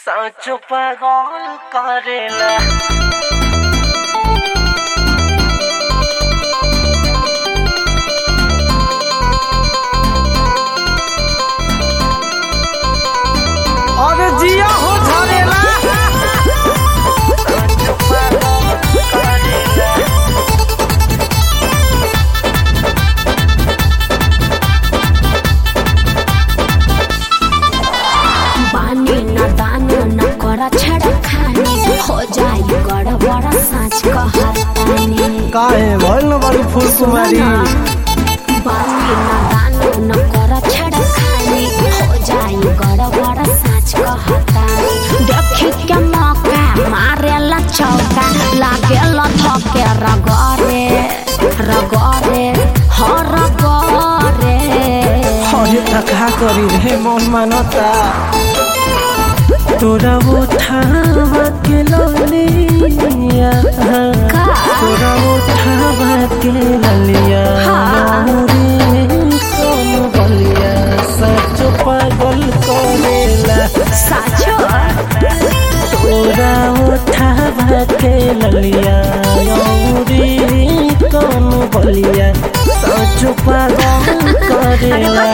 सांचो पागल करेला। अरे जिया हो झरेला। सांचो पागल करेला। बानी न दानी न कर छड़ खानी हो जाई गड़बड़ साँच कहतानी। काहे भइल न बारी फूल कुमारी। बानी न दानी न कर छड़ खानी हो जाई गड़बड़ साँच कहतानी। देखी के मौका मारेला चौका लागेला धके रगरे रगरे हो रगरे। अरे तका करी रे मन मानता। तोरा उठावा के ललिया, तोरा उठावा के ललिया। रे कौन बलिया सच पागल करेला। साचो तोरा उठावा के ललिया रे कौन बलिया सच पागल करेला।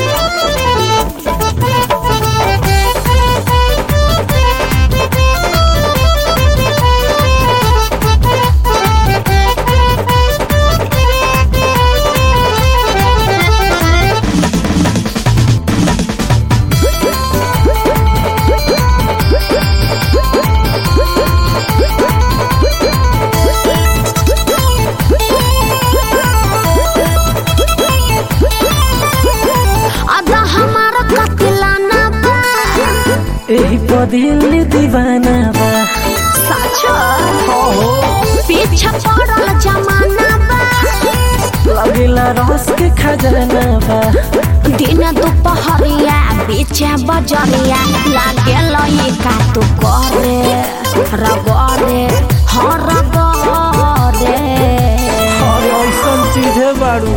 एही पदिल दीवाना बा। साचो पीछे पड़ल जमाना बा। लगेला रस के खजाना बा। दिन दोपहरिया बीचे बजरिया लागे लई का तू करे रगरे हो रगरे। और ऐसन चीज है बारू।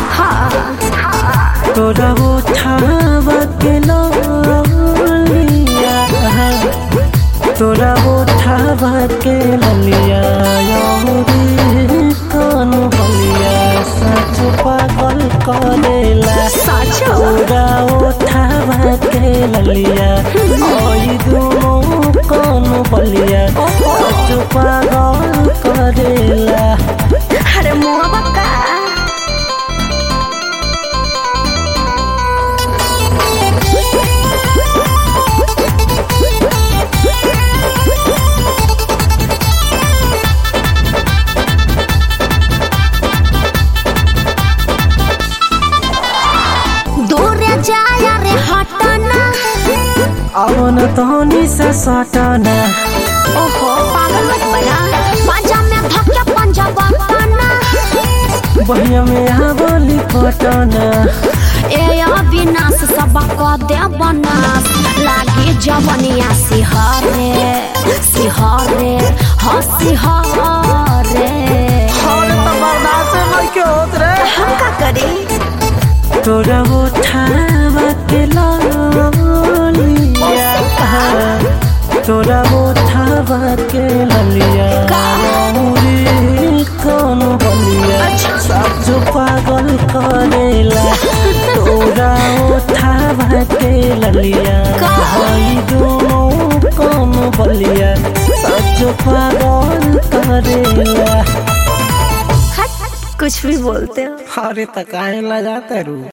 तोरा उठावा के ललिया, तोरा उठावा के ललिया रे कौन बलिया सच पागल करेला। तोरा उठावा के ललिया ओई दोनों कौन बलिया सच पागल करेला। अरे मुआ बक्का जाया रे हटना। अवन तोनी से सटना। ओहो पागल मत बना पंजा में धक्के पंजा बतना। बहिया में आवली पटना। ए अविनाश सब क दे बनास लागे जवनिया सिहरे सिहरे हो सिहरे। और तो बर्दाश्त नहीं के होत रे। हम का करी तोरा उठावा के ललिया, तोरा उठावा के ललिया रे कौन बलिया सच पागल करेला। तोरा उठावा के ललिया भाई दोनों कौन बलिया सच पागल करेला। कुछ भी बोलते हो। अरे तकाए लगा रू।